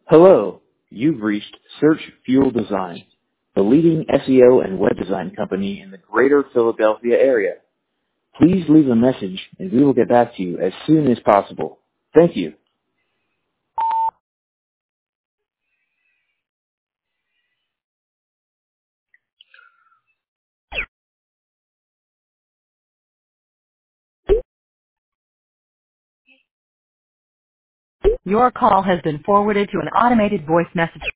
Hello, you've reached Search Fuel Design, the leading SEO and web design company in the greater Philadelphia area. Please leave a message and we will get back to you as soon as possible. Thank you. Your call has been forwarded to an automated voice message.